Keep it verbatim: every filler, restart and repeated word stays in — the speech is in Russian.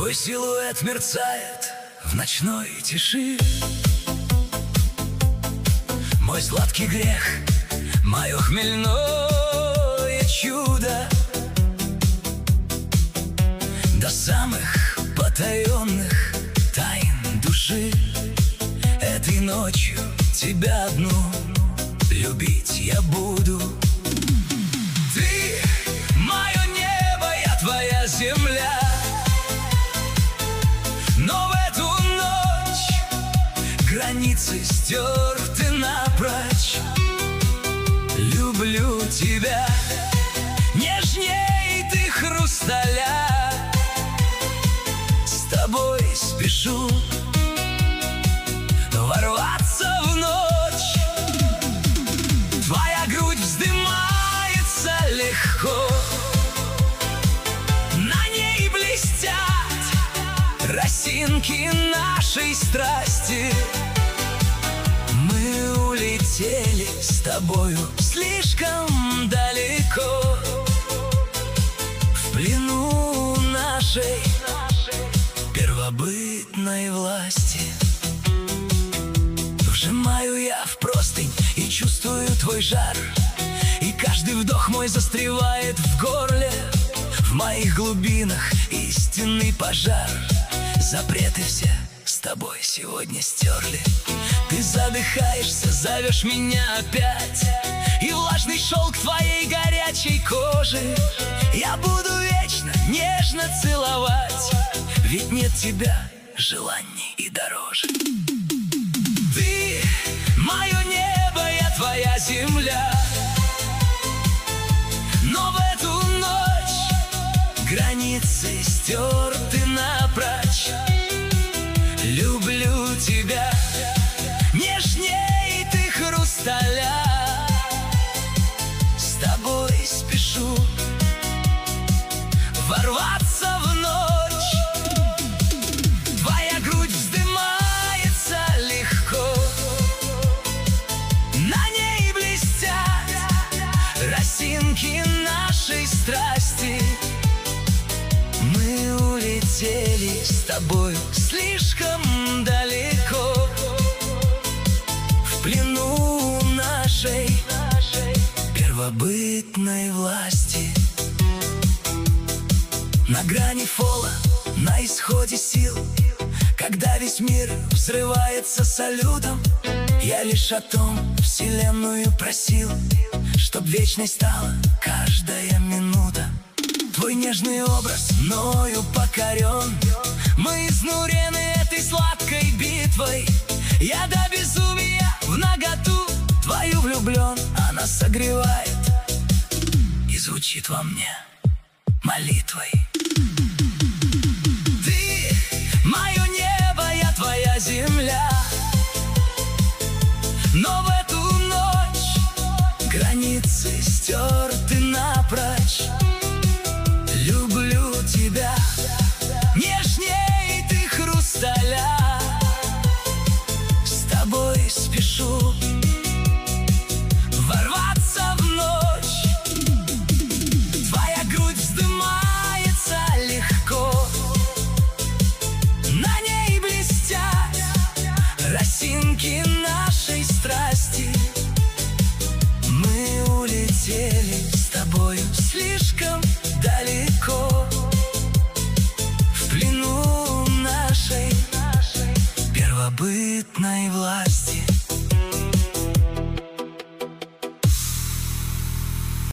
Твой силуэт мерцает в ночной тиши. Мой сладкий грех, мое хмельное чудо. До самых потаенных тайн души этой ночью тебя одну любить я буду. Ты мое небо, я твоя земля. Но в эту ночь границы стерты напрочь. Люблю тебя нежней ты хрусталя. С тобой спешу ворваться в ночь. Твоя грудь вздымается легко, на ней блестят росинки нашей страсти. Мы улетели с тобою слишком далеко, в плену нашей первобытной власти. Вжимаю я в простынь и чувствую твой жар, и каждый вдох мой застревает в горле. В моих глубинах истинный пожар. Запреты все с тобой сегодня стерли. Ты задыхаешься, зовешь меня опять, и влажный шелк твоей горячей кожи я буду вечно нежно целовать, ведь нет тебя желаний и дороже. Ты мое небо, я твоя земля. Но в эту ночь границы стерты напрочь. Люблю тебя нежней ты хрусталя. С тобой спешу ворваться в ночь. Твоя грудь вздымается легко, на ней блестят росинки нашей страсти. Мы улетели с тобой слишком далеко, в плену нашей первобытной власти. На грани фола, на исходе сил, когда весь мир взрывается салютом, я лишь о том вселенную просил, чтоб вечной стала каждая минута. Твой нежный образ мною покорен, мы изнурены этой сладкой битвой. Я до безумия в наготу твою влюблен, она согревает и звучит во мне молитвой. Ты мое небо, я твоя земля. Но в эту ночь границы стерты напрочь. Люблю тебя нежней ты хрусталя. С тобой спешу ворваться в ночь. Твоя грудь вздымается легко, на ней блестят росинки нашей страсти. Мы улетели с тобою слишком далеко, в плену нашей первобытной власти.